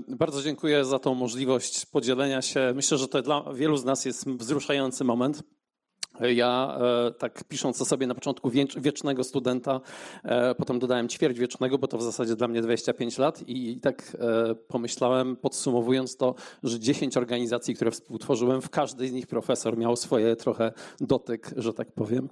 Bardzo dziękuję za tą możliwość podzielenia się. Myślę, że to dla wielu z nas jest wzruszający moment. Ja tak pisząc o sobie na początku wiecznego studenta, potem dodałem ćwierćwiecznego, bo to w zasadzie dla mnie 25 lat i tak pomyślałem, podsumowując to, że 10 organizacji, które współtworzyłem, w każdej z nich profesor miał swoje trochę dotyk, że tak powiem.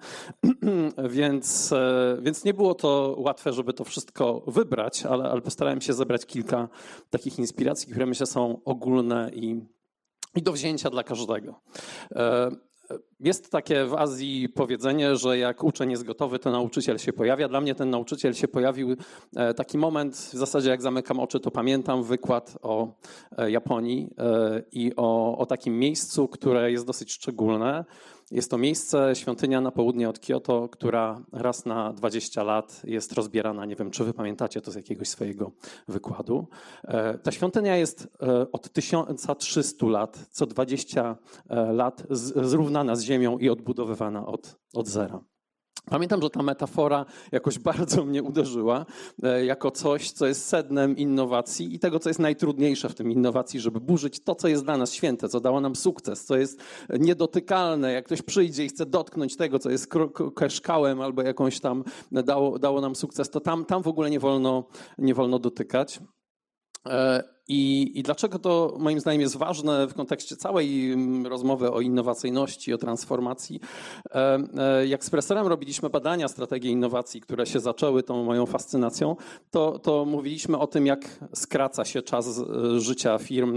Więc nie było to łatwe, żeby to wszystko wybrać, ale postarałem się zebrać kilka takich inspiracji, które myślę są ogólne i do wzięcia dla każdego. Jest takie w Azji powiedzenie, że jak uczeń jest gotowy, to nauczyciel się pojawia. Dla mnie ten nauczyciel się pojawił taki moment, w zasadzie jak zamykam oczy, to pamiętam wykład o Japonii i o takim miejscu, które jest dosyć szczególne. Jest to miejsce, świątynia na południe od Kioto, która raz na 20 lat jest rozbierana. Nie wiem, czy wy pamiętacie to z jakiegoś swojego wykładu. Ta świątynia jest od 1300 lat, co 20 lat zrównana z ziemią i odbudowywana od zera. Pamiętam, że ta metafora jakoś bardzo mnie uderzyła jako coś, co jest sednem innowacji i tego, co jest najtrudniejsze w tym innowacji, żeby burzyć to, co jest dla nas święte, co dało nam sukces, co jest niedotykalne. Jak ktoś przyjdzie i chce dotknąć tego, co jest szkałem albo jakąś tam dało nam sukces, to tam w ogóle nie wolno dotykać. I dlaczego to moim zdaniem jest ważne w kontekście całej rozmowy o innowacyjności, o transformacji? Jak z profesorem robiliśmy badania strategii innowacji, które się zaczęły tą moją fascynacją, to mówiliśmy o tym, jak skraca się czas życia firm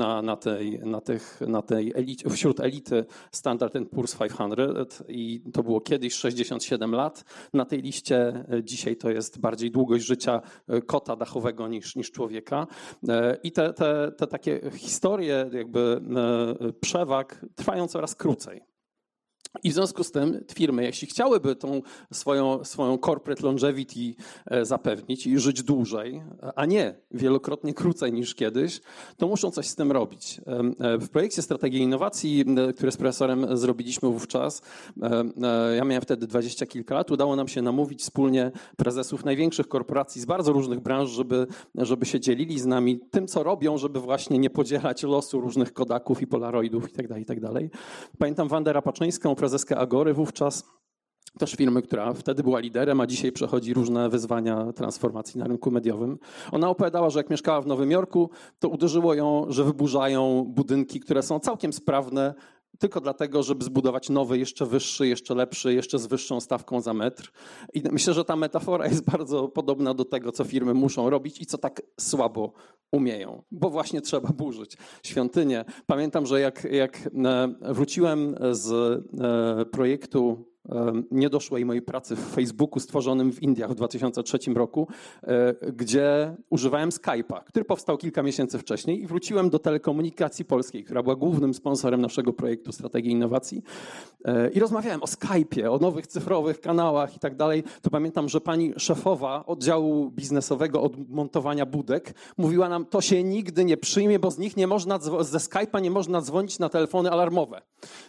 na tej elicie, wśród elity Standard & Poor's 500 i to było kiedyś 67 lat. Na tej liście dzisiaj to jest bardziej długość życia kota dachowego niż człowieka. I te takie historie jakby przewag trwają coraz krócej. I w związku z tym firmy, jeśli chciałyby tą swoją corporate longevity zapewnić i żyć dłużej, a nie wielokrotnie krócej niż kiedyś, to muszą coś z tym robić. W projekcie Strategii Innowacji, który z profesorem zrobiliśmy wówczas, ja miałem wtedy 20 kilka lat, udało nam się namówić wspólnie prezesów największych korporacji z bardzo różnych branż, żeby się dzielili z nami tym, co robią, żeby właśnie nie podzielać losu różnych Kodaków i Polaroidów itd. Pamiętam Wandę Rapaczyńską, prezeskę Agory wówczas, też firmy, która wtedy była liderem, a dzisiaj przechodzi różne wyzwania transformacji na rynku mediowym. Ona opowiadała, że jak mieszkała w Nowym Jorku, to uderzyło ją, że wyburzają budynki, które są całkiem sprawne, tylko dlatego, żeby zbudować nowy, jeszcze wyższy, jeszcze lepszy, jeszcze z wyższą stawką za metr. I myślę, że ta metafora jest bardzo podobna do tego, co firmy muszą robić i co tak słabo umieją, bo właśnie trzeba burzyć świątynię. Pamiętam, że jak wróciłem z projektu niedoszłej mojej pracy w Facebooku stworzonym w Indiach w 2003 roku, gdzie używałem Skype'a, który powstał kilka miesięcy wcześniej i wróciłem do Telekomunikacji Polskiej, która była głównym sponsorem naszego projektu Strategii Innowacji i rozmawiałem o Skype'ie, o nowych cyfrowych kanałach i tak dalej. To pamiętam, że pani szefowa oddziału biznesowego od montowania budek mówiła nam, to się nigdy nie przyjmie, bo z nich nie można, ze Skype'a nie można dzwonić na telefony alarmowe.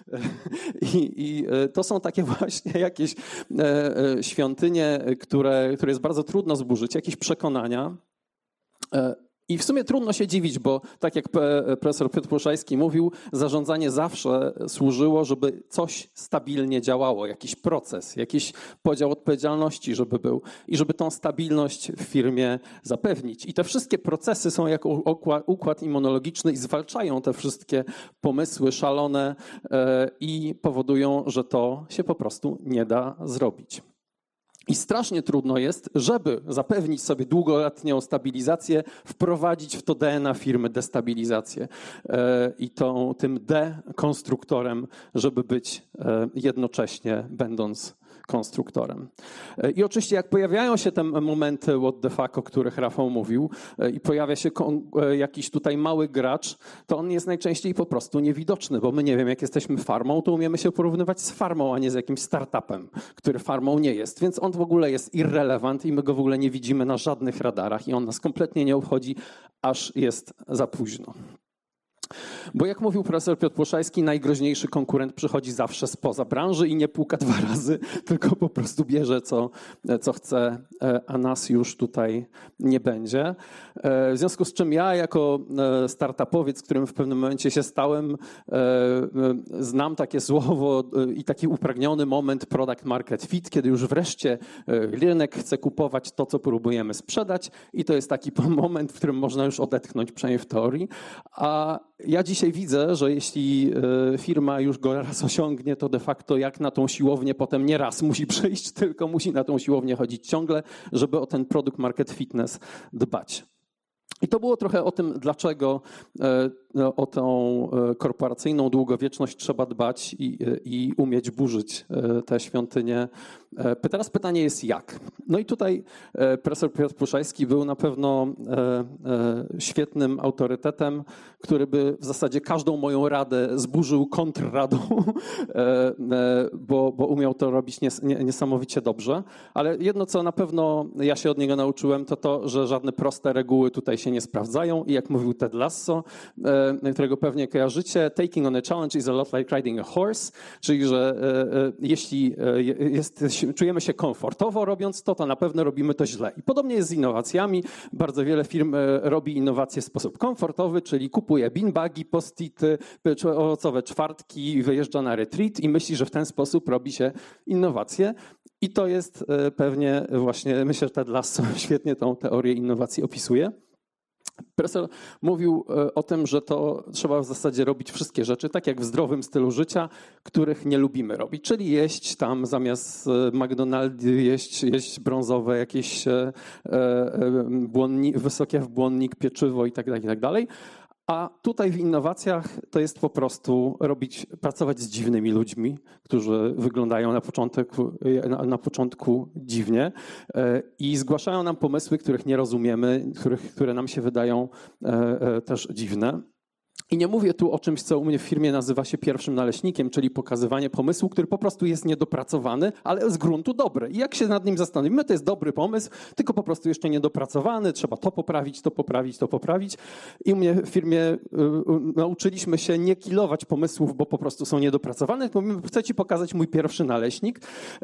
I to są takie właśnie jakieś świątynie, które jest bardzo trudno zburzyć, jakieś przekonania. I w sumie trudno się dziwić, bo tak jak profesor Piotr Pruszajski mówił, zarządzanie zawsze służyło, żeby coś stabilnie działało, jakiś proces, jakiś podział odpowiedzialności, żeby był i żeby tą stabilność w firmie zapewnić. I te wszystkie procesy są jak układ immunologiczny i zwalczają te wszystkie pomysły szalone i powodują, że to się po prostu nie da zrobić. I strasznie trudno jest, żeby zapewnić sobie długoletnią stabilizację, wprowadzić w to DNA firmy destabilizację i tym dekonstruktorem, żeby być jednocześnie będąc konstruktorem. I oczywiście jak pojawiają się te momenty what the fuck, o których Rafał mówił i pojawia się jakiś tutaj mały gracz, to on jest najczęściej po prostu niewidoczny, bo my nie wiem, jak jesteśmy farmą, to umiemy się porównywać z farmą, a nie z jakimś startupem, który farmą nie jest. Więc on w ogóle jest irrelevant i my go w ogóle nie widzimy na żadnych radarach i on nas kompletnie nie obchodzi, aż jest za późno. Bo jak mówił profesor Piotr Płoszajski, najgroźniejszy konkurent przychodzi zawsze spoza branży i nie puka 2 razy, tylko po prostu bierze co chce, a nas już tutaj nie będzie. W związku z czym ja jako startupowiec, którym w pewnym momencie się stałem, znam takie słowo i taki upragniony moment product market fit, kiedy już wreszcie rynek chce kupować to, co próbujemy sprzedać i to jest taki moment, w którym można już odetchnąć, przynajmniej w teorii. A ja dzisiaj widzę, że jeśli firma już go raz osiągnie, to de facto jak na tą siłownię potem nie raz musi przyjść, tylko musi na tą siłownię chodzić ciągle, żeby o ten product market fitness dbać. I to było trochę o tym, dlaczego o tą korporacyjną długowieczność trzeba dbać i umieć burzyć te świątynie. Teraz pytanie jest jak? No i tutaj profesor Piotr Płoszajski był na pewno świetnym autorytetem, który by w zasadzie każdą moją radę zburzył kontrradą, bo umiał to robić niesamowicie dobrze. Ale jedno, co na pewno ja się od niego nauczyłem, to to, że żadne proste reguły tutaj się nie sprawdzają i jak mówił Ted Lasso, którego pewnie kojarzycie, taking on a challenge is a lot like riding a horse, czyli że jeśli czujemy się komfortowo robiąc to, to na pewno robimy to źle. I podobnie jest z innowacjami. Bardzo wiele firm robi innowacje w sposób komfortowy, czyli kupuje beanbagi, post-ity, owocowe czwartki, wyjeżdża na retreat i myśli, że w ten sposób robi się innowacje. I to jest pewnie właśnie, myślę, że Ted Lasso świetnie tą teorię innowacji opisuje. Profesor mówił o tym, że to trzeba w zasadzie robić wszystkie rzeczy, tak jak w zdrowym stylu życia, których nie lubimy robić, czyli jeść tam zamiast McDonaldy, jeść brązowe, jakieś wysokie w błonnik pieczywo i tak dalej. A tutaj w innowacjach to jest po prostu pracować z dziwnymi ludźmi, którzy wyglądają na początku dziwnie i zgłaszają nam pomysły, których nie rozumiemy, które nam się wydają też dziwne. I nie mówię tu o czymś, co u mnie w firmie nazywa się pierwszym naleśnikiem, czyli pokazywanie pomysłu, który po prostu jest niedopracowany, ale z gruntu dobry. I jak się nad nim zastanowimy, to jest dobry pomysł, tylko po prostu jeszcze niedopracowany, trzeba to poprawić. I u mnie w firmie nauczyliśmy się nie kilować pomysłów, bo po prostu są niedopracowane. Mówimy, chcę ci pokazać mój pierwszy naleśnik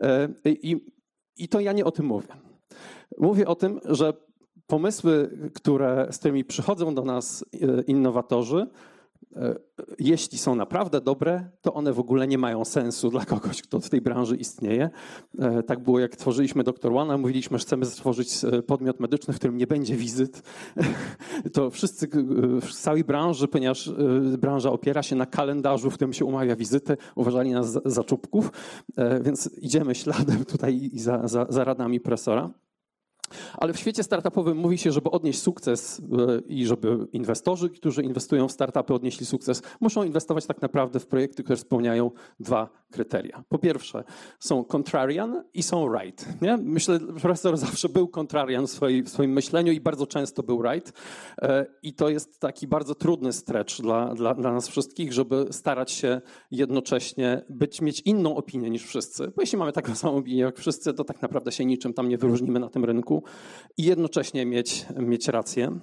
i to ja nie o tym mówię. Mówię o tym, że pomysły, z którymi przychodzą do nas innowatorzy, jeśli są naprawdę dobre, to one w ogóle nie mają sensu dla kogoś, kto w tej branży istnieje. Tak było, jak tworzyliśmy Dr. One'a, mówiliśmy, że chcemy stworzyć podmiot medyczny, w którym nie będzie wizyt. To wszyscy w całej branży, ponieważ branża opiera się na kalendarzu, w którym się umawia wizyty, uważali nas za czubków, więc idziemy śladem tutaj i za radami profesora. Ale w świecie startupowym mówi się, żeby odnieść sukces i żeby inwestorzy, którzy inwestują w startupy, odnieśli sukces, muszą inwestować tak naprawdę w projekty, które spełniają 2 kryteria. Po pierwsze są contrarian i są right. Nie? Myślę, że profesor zawsze był contrarian w swoim myśleniu i bardzo często był right. I to jest taki bardzo trudny stretch dla nas wszystkich, żeby starać się jednocześnie mieć inną opinię niż wszyscy. Bo jeśli mamy taką samą opinię jak wszyscy, to tak naprawdę się niczym tam nie wyróżnimy na tym rynku. I jednocześnie mieć rację.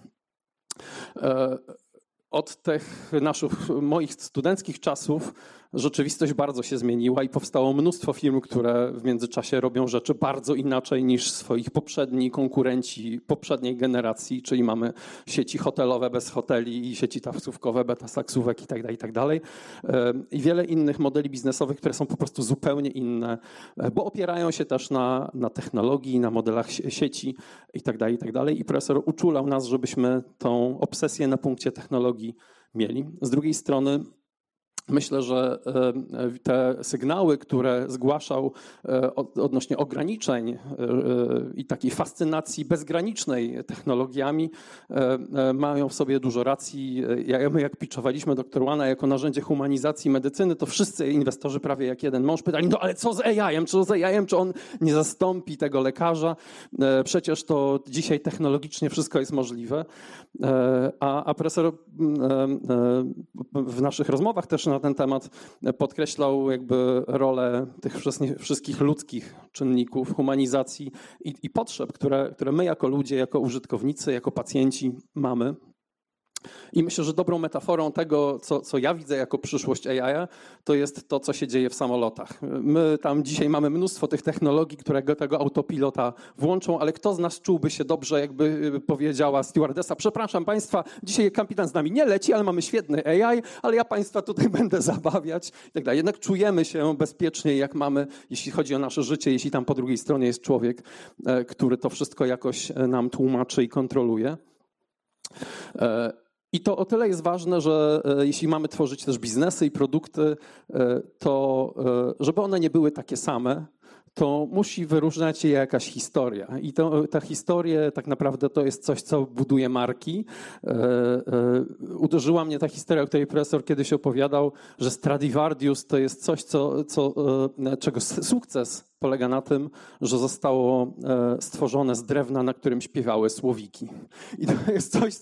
Od tych moich studenckich czasów rzeczywistość bardzo się zmieniła i powstało mnóstwo firm, które w międzyczasie robią rzeczy bardzo inaczej niż swoich poprzedni konkurenci poprzedniej generacji, czyli mamy sieci hotelowe bez hoteli i sieci taksówkowe bez taksówek i tak dalej. I wiele innych modeli biznesowych, które są po prostu zupełnie inne, bo opierają się też na technologii, na modelach sieci i tak dalej. I profesor uczulał nas, żebyśmy tą obsesję na punkcie technologii mieli. Z drugiej strony myślę, że te sygnały, które zgłaszał odnośnie ograniczeń i takiej fascynacji bezgranicznej technologiami, mają w sobie dużo racji. My jak pitchowaliśmy Dr. One'a jako narzędzie humanizacji medycyny, to wszyscy inwestorzy prawie jak jeden mąż pytali, no ale co z AI-em? Czy on nie zastąpi tego lekarza? Przecież to dzisiaj technologicznie wszystko jest możliwe. A profesor w naszych rozmowach też na ten temat podkreślał jakby rolę tych wszystkich ludzkich czynników, humanizacji i potrzeb, które my jako ludzie, jako użytkownicy, jako pacjenci mamy. I myślę, że dobrą metaforą tego, co ja widzę jako przyszłość AI, to jest to, co się dzieje w samolotach. My tam dzisiaj mamy mnóstwo tych technologii, które tego autopilota włączą, ale kto z nas czułby się dobrze, jakby powiedziała stewardessa: przepraszam państwa, dzisiaj kapitan z nami nie leci, ale mamy świetny AI, ale ja państwa tutaj będę zabawiać i tak dalej. Jednak czujemy się bezpiecznie, jak mamy, jeśli chodzi o nasze życie, jeśli tam po drugiej stronie jest człowiek, który to wszystko jakoś nam tłumaczy i kontroluje. I to o tyle jest ważne, że jeśli mamy tworzyć też biznesy i produkty, to żeby one nie były takie same, to musi wyróżniać je jakaś historia. I ta historia tak naprawdę to jest coś, co buduje marki. Uderzyła mnie ta historia, o której profesor kiedyś opowiadał, że Stradivarius to jest coś, czego sukces polega na tym, że zostało stworzone z drewna, na którym śpiewały słowiki. I to jest coś,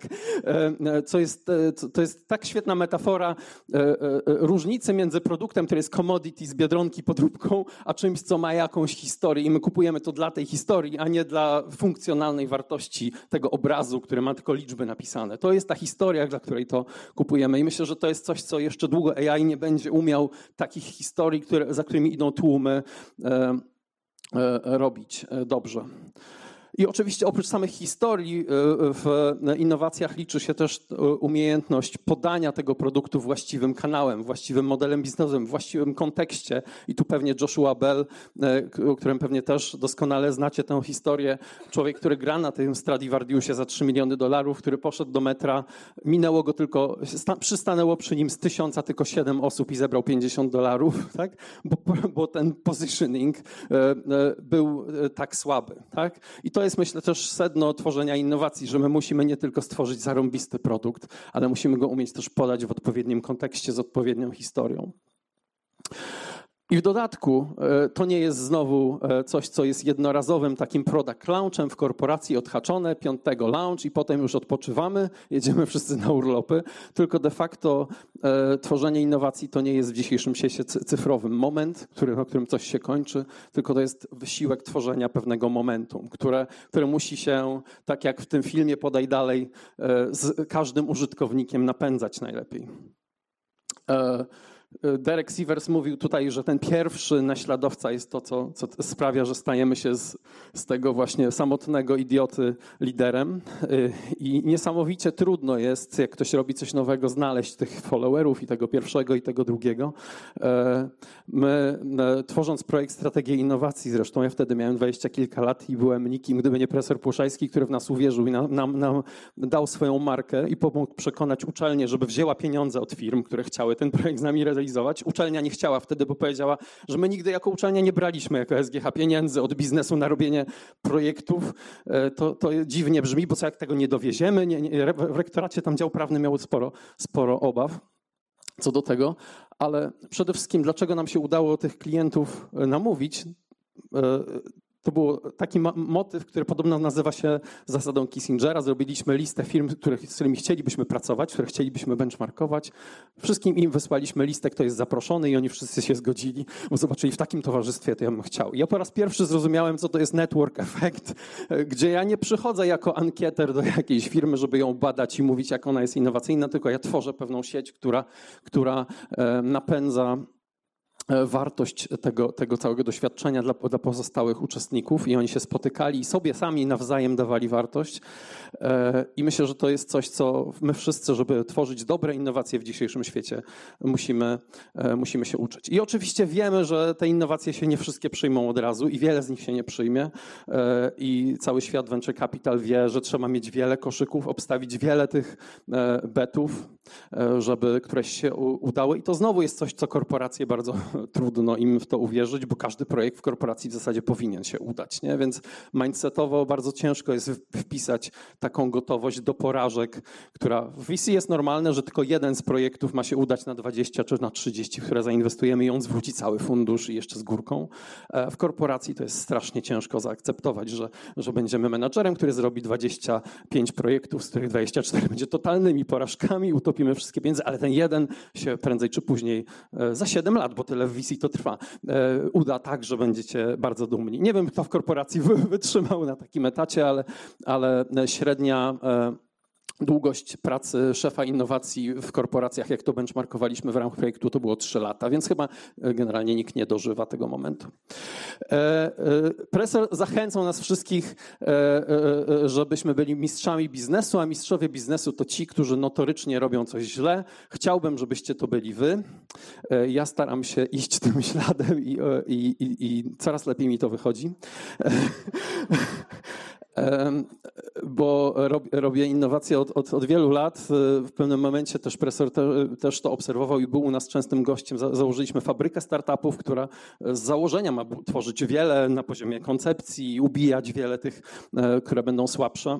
to jest tak świetna metafora różnicy między produktem, który jest commodity z Biedronki podróbką, a czymś, co ma jakąś historię i my kupujemy to dla tej historii, a nie dla funkcjonalnej wartości tego obrazu, który ma tylko liczby napisane. To jest ta historia, dla której to kupujemy i myślę, że to jest coś, co jeszcze długo AI nie będzie umiał takich historii, za którymi idą tłumy, robić dobrze. I oczywiście oprócz samych historii w innowacjach liczy się też umiejętność podania tego produktu właściwym kanałem, właściwym modelem biznesowym, właściwym kontekście. I tu pewnie Joshua Bell, o którym pewnie też doskonale znacie tę historię, człowiek, który gra na tym Stradivariusie za $3 miliony, który poszedł do metra, minęło go tylko, przystanęło przy nim z 1000 tylko 7 osób i zebrał $50, tak? Bo ten positioning był tak słaby. Tak? I to jest, myślę, też sedno tworzenia innowacji, że my musimy nie tylko stworzyć zarąbisty produkt, ale musimy go umieć też podać w odpowiednim kontekście z odpowiednią historią. I w dodatku to nie jest znowu coś, co jest jednorazowym takim product launchem w korporacji, odhaczone, 5. launch i potem już odpoczywamy, jedziemy wszyscy na urlopy, tylko de facto tworzenie innowacji to nie jest w dzisiejszym świecie cyfrowym moment, o którym coś się kończy, tylko to jest wysiłek tworzenia pewnego momentum, które musi się, tak jak w tym filmie Podaj dalej, z każdym użytkownikiem napędzać najlepiej. Derek Sivers mówił tutaj, że ten pierwszy naśladowca jest to, co sprawia, że stajemy się z tego właśnie samotnego idioty liderem. I niesamowicie trudno jest, jak ktoś robi coś nowego, znaleźć tych followerów i tego pierwszego i tego drugiego. My, tworząc projekt Strategia Innowacji, zresztą ja wtedy miałem 20 kilka lat i byłem nikim, gdyby nie profesor Płuszajski, który w nas uwierzył i nam dał swoją markę i pomógł przekonać uczelnię, żeby wzięła pieniądze od firm, które chciały ten projekt z nami realizować. Uczelnia nie chciała wtedy, bo powiedziała, że my nigdy jako uczelnia nie braliśmy jako SGH pieniędzy od biznesu na robienie projektów. To dziwnie brzmi, bo co jak tego nie dowieziemy? W rektoracie tam dział prawny miał sporo obaw co do tego, ale przede wszystkim dlaczego nam się udało tych klientów namówić? To był taki motyw, który podobno nazywa się zasadą Kissingera. Zrobiliśmy listę firm, z którymi chcielibyśmy pracować, które chcielibyśmy benchmarkować. Wszystkim im wysłaliśmy listę, kto jest zaproszony i oni wszyscy się zgodzili, bo zobaczyli, w takim towarzystwie to ja bym chciał. I ja po raz pierwszy zrozumiałem, co to jest network effect, gdzie ja nie przychodzę jako ankieter do jakiejś firmy, żeby ją badać i mówić, jak ona jest innowacyjna, tylko ja tworzę pewną sieć, która napędza wartość tego całego doświadczenia dla pozostałych uczestników i oni się spotykali i sobie sami nawzajem dawali wartość. I myślę, że to jest coś, co my wszyscy, żeby tworzyć dobre innowacje w dzisiejszym świecie, musimy się uczyć. I oczywiście wiemy, że te innowacje się nie wszystkie przyjmą od razu i wiele z nich się nie przyjmie. I cały świat Venture Capital wie, że trzeba mieć wiele koszyków, obstawić wiele tych betów, żeby któreś się udały. I to znowu jest coś, co korporacje bardzo trudno im w to uwierzyć, bo każdy projekt w korporacji w zasadzie powinien się udać. Nie? Więc mindsetowo bardzo ciężko jest wpisać taką gotowość do porażek, która w VC jest normalne, że tylko jeden z projektów ma się udać na 20 czy na 30, w które zainwestujemy i on zwróci cały fundusz i jeszcze z górką. W korporacji to jest strasznie ciężko zaakceptować, że będziemy menadżerem, który zrobi 25 projektów, z których 24 będzie totalnymi porażkami, utopimy wszystkie pieniądze, ale ten jeden się prędzej czy później za 7 lat, bo tyle w VC to trwa, uda tak, że będziecie bardzo dumni. Nie wiem, kto w korporacji wytrzymał na takim etacie, ale średnia Długość pracy szefa innowacji w korporacjach, jak to benchmarkowaliśmy w ramach projektu, to było 3 lata, więc chyba generalnie nikt nie dożywa tego momentu. Profesor zachęcał nas wszystkich, żebyśmy byli mistrzami biznesu, a mistrzowie biznesu to ci, którzy notorycznie robią coś źle. Chciałbym, żebyście to byli wy. Ja staram się iść tym śladem i coraz lepiej mi to wychodzi. Bo robię innowacje od wielu lat. W pewnym momencie też profesor też to obserwował i był u nas częstym gościem. Założyliśmy fabrykę startupów, która z założenia ma tworzyć wiele na poziomie koncepcji, ubijać wiele tych, które będą słabsze.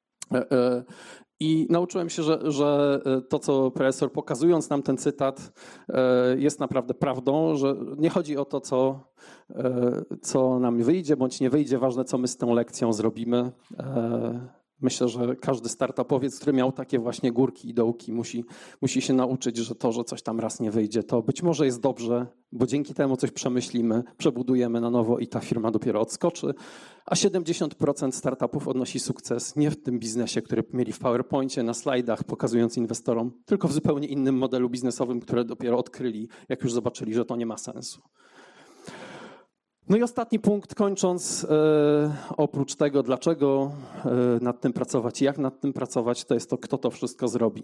I nauczyłem się, że to, co profesor pokazując nam ten cytat, jest naprawdę prawdą, że nie chodzi o to, co nam wyjdzie bądź nie wyjdzie, ważne, co my z tą lekcją zrobimy. Myślę, że każdy startupowiec, który miał takie właśnie górki i dołki, musi się nauczyć, że to, że coś tam raz nie wyjdzie, to być może jest dobrze, bo dzięki temu coś przemyślimy, przebudujemy na nowo i ta firma dopiero odskoczy. A 70% startupów odnosi sukces nie w tym biznesie, który mieli w PowerPoincie, na slajdach, pokazując inwestorom, tylko w zupełnie innym modelu biznesowym, które dopiero odkryli, jak już zobaczyli, że to nie ma sensu. No i ostatni punkt, kończąc, oprócz tego, dlaczego nad tym pracować i jak nad tym pracować, to jest to, kto to wszystko zrobi.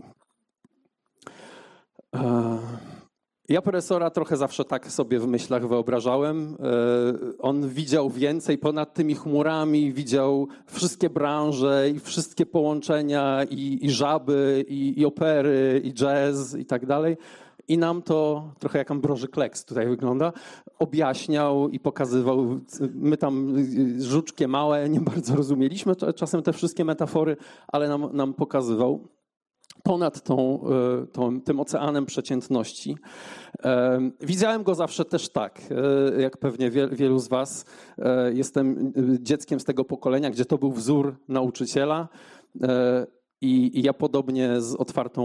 Ja profesora trochę zawsze tak sobie w myślach wyobrażałem. On widział więcej ponad tymi chmurami, widział wszystkie branże i wszystkie połączenia i żaby, i opery, i jazz i tak dalej. I nam to, trochę jak Ambroży Kleks tutaj wygląda, objaśniał i pokazywał. My tam żuczkie małe, nie bardzo rozumieliśmy czasem te wszystkie metafory, ale nam pokazywał ponad tym oceanem przeciętności. Widziałem go zawsze też tak, jak pewnie wielu z was. Jestem dzieckiem z tego pokolenia, gdzie to był wzór nauczyciela. I ja podobnie z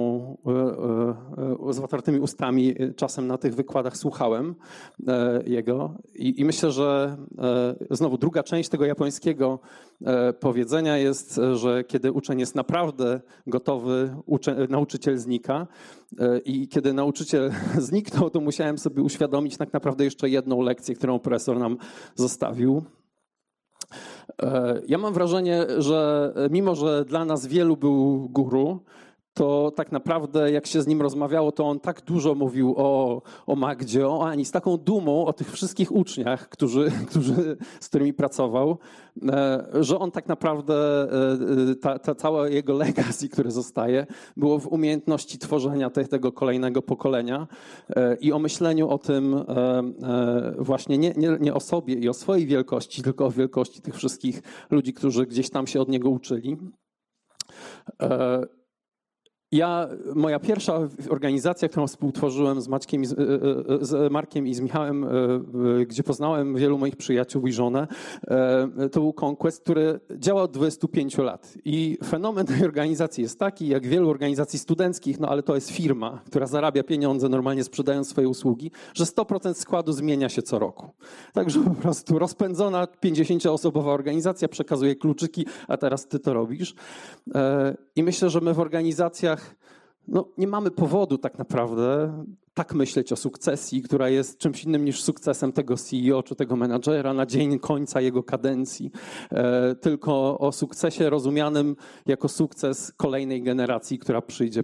otwartymi ustami czasem na tych wykładach słuchałem jego. I myślę, że znowu druga część tego japońskiego powiedzenia jest, że kiedy uczeń jest naprawdę gotowy, nauczyciel znika. I kiedy nauczyciel zniknął, to musiałem sobie uświadomić tak naprawdę jeszcze jedną lekcję, którą profesor nam zostawił. Ja mam wrażenie, że mimo, że dla nas wielu był guru, to tak naprawdę jak się z nim rozmawiało, to on tak dużo mówił o Magdzie, o Ani, z taką dumą o tych wszystkich uczniach, z którymi pracował, że on tak naprawdę, ta całe jego legacy, które zostaje, było w umiejętności tworzenia tego kolejnego pokolenia i o myśleniu o tym właśnie nie o sobie i o swojej wielkości, tylko o wielkości tych wszystkich ludzi, którzy gdzieś tam się od niego uczyli. Moja pierwsza organizacja, którą współtworzyłem z Markiem i z Michałem, gdzie poznałem wielu moich przyjaciół i żonę, to był Conquest, który działa od 25 lat. I fenomen tej organizacji jest taki, jak wielu organizacji studenckich, no ale to jest firma, która zarabia pieniądze normalnie sprzedając swoje usługi, że 100% składu zmienia się co roku. Także po prostu rozpędzona 50-osobowa organizacja przekazuje kluczyki, a teraz ty to robisz. I myślę, że my w organizacjach nie mamy powodu tak naprawdę tak myśleć o sukcesji, która jest czymś innym niż sukcesem tego CEO czy tego menadżera na dzień końca jego kadencji, tylko o sukcesie rozumianym jako sukces kolejnej generacji, która przyjdzie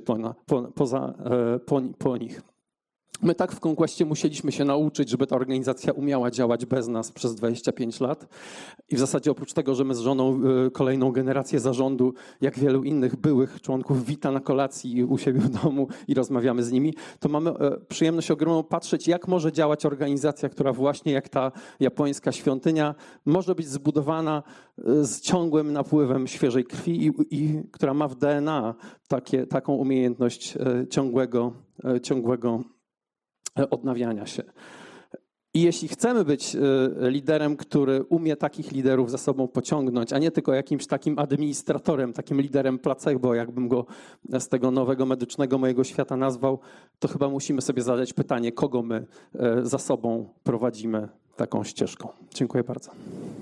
po nich. My tak w Conquestie musieliśmy się nauczyć, żeby ta organizacja umiała działać bez nas przez 25 lat. I w zasadzie oprócz tego, że my z żoną kolejną generację zarządu, jak wielu innych byłych członków, wita na kolacji u siebie w domu i rozmawiamy z nimi, to mamy przyjemność ogromną patrzeć, jak może działać organizacja, która właśnie jak ta japońska świątynia może być zbudowana z ciągłym napływem świeżej krwi i która ma w DNA taką umiejętność ciągłego odnawiania się. I jeśli chcemy być liderem, który umie takich liderów za sobą pociągnąć, a nie tylko jakimś takim administratorem, takim liderem placebo, jakbym go z tego nowego medycznego mojego świata nazwał, to chyba musimy sobie zadać pytanie, kogo my za sobą prowadzimy taką ścieżką. Dziękuję bardzo.